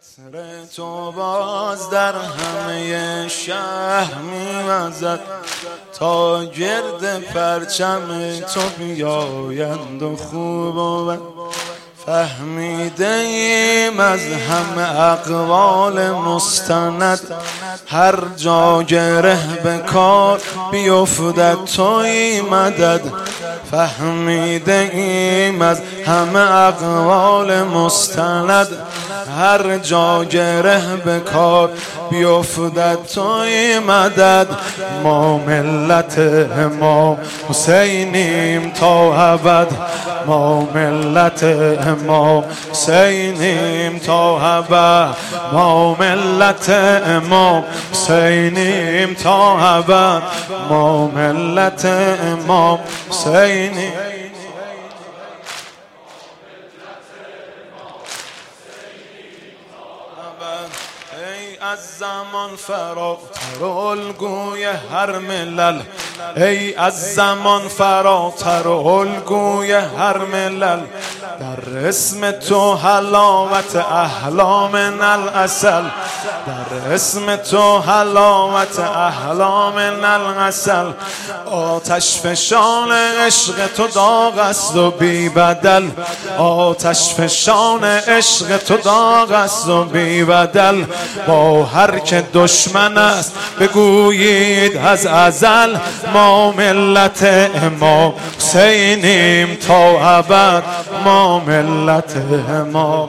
عطر تو باز در همه شهر می‌وزد تا گرد پرچم تو بیایند و خوب و بد. فهمیده ایم از همه اقوال مستند هر جا گره به کار بیفتد تویی مدد. فهمیده ایم از همه اقوال مستند هر جا گره به کار بیفتد تویی مدد. ما ملت امام حسینیم تا ابد، ما ملت امام حسینیم تا ابد، ما ملت امام حسینیم تا ابد، ما ملت امام حسینیم. ای از زمان فراتر الگوی هر ملل، ای از زمان فراتر الگوی هر ملل، در اسم تو حلاوت احلام العسل، در اسم تو حلاوت احلام العسل. آتش فشان عشق تو داغ است و بی بدل، آتش فشان عشق تو داغ است و بی بدل. با هر که دشمن است بگویید از ازل، ما ملت امام حسینیم تا ابد، ما ملت امام،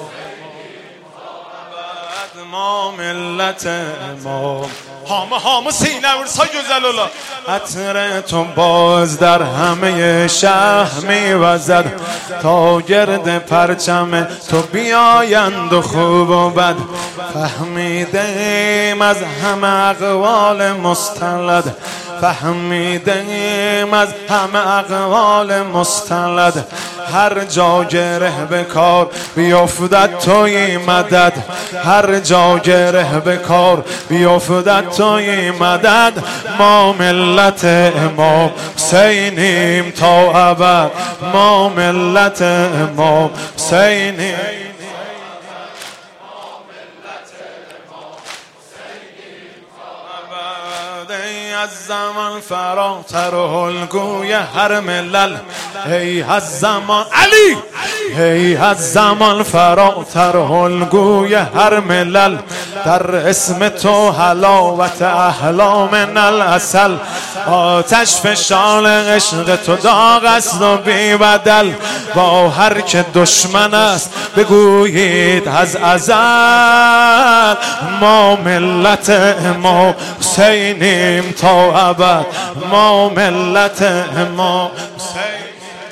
ما ملت امام. هامه سینه ورسای جزل الله. عطر تو باز در همه شهر می‌وزد تا گرد پرچم تو بیایند و خوب و بد. فهمیده ایم از همه اقوال مستند، فهمیده ایم از همه اقوال مستند هر جا گره به کار بیفتد تویی مدد، هر جا گره به کار بیفتد تویی مدد. ما ملت امام حسینیم تا ابد، ما ملت امام حسینیم. از زمان فراتر الگوی هر ملل، ای از زمان علی، ای از زمان فراتر الگوی هر ملل، در اسم تو حلاوت احلام العسل. آتش فشان عشق تو داغ است و بی بدل، با هر که دشمن است بگویید از ازل، ما ملت امام حسینیم تا ابد، ما ملت امام حسینیم.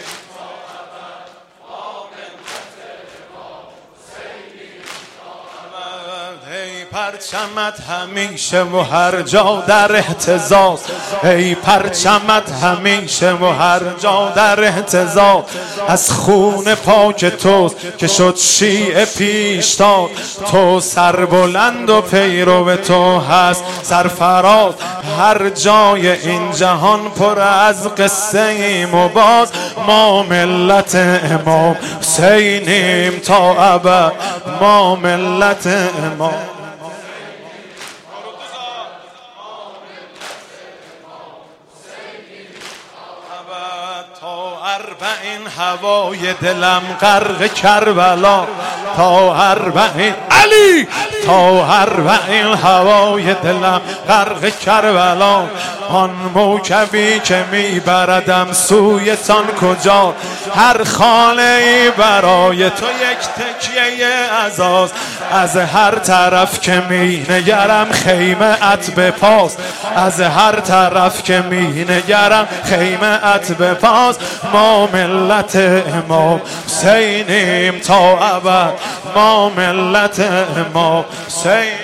پرچمت همیشه و هر جا در اهتزاز، ای پرچمت همیشه و هر جا در اهتزاز. از خون پاک توست که شد شیعه پیشتاد، تو سربلند و پیرو تو هست سرفراز. هر جای این جهان پر از قصه ایم و باز، ما ملت امام حسینیم تا ابد، ما ملت امام. اربعین هوای دلم غرق کربلا، تا اربعین علی، تا اربعین هوای دلم غرق کربلا. آن موکبی که میبردم سویتان کجا، هر خانه ای برای تو یک تکیه عزاز. از هر طرف که مینگرم خیمه ات به پاس، از هر طرف که مینگرم خیمه ات به پاس. ما ملت امام حسینیم تا ابد، ما ملت امام حسین.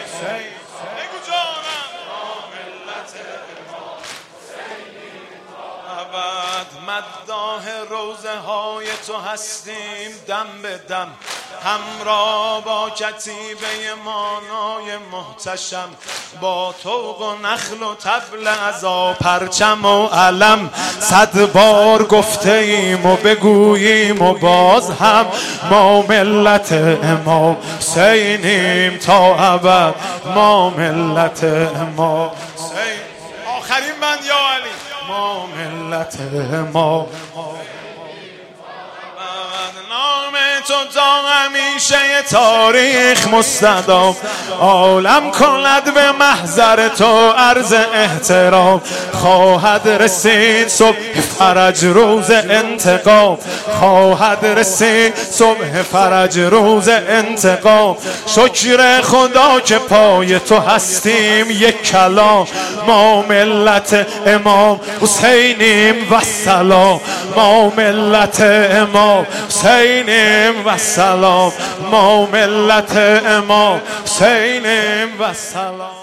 مداح روزه های تو هستیم دم به دم، همراه با کتیبه مانای محتشم، با طوق و نخل و طبل عزا پرچم و علم. 100 بار گفته ایم و بگوییم و باز هم ما ملت امام حسینیم تا ابد، ما ملت امام حسین. آخرین بند یا علی. ما ملت امام، نام تو تا همیشه تاریخ مستدام، عالم کند به محضر تو عرض احترام. خواهد رسید صبح فرج روز انتقام، خواهد رسید صبح فرج روز انتقام. شکر خدا که پای تو هستیم یک کلام، ما ملت امام حسینیم و سلام، ما ملت امام حسینیم و سلام، ما ملت امام حسینیم و سلام.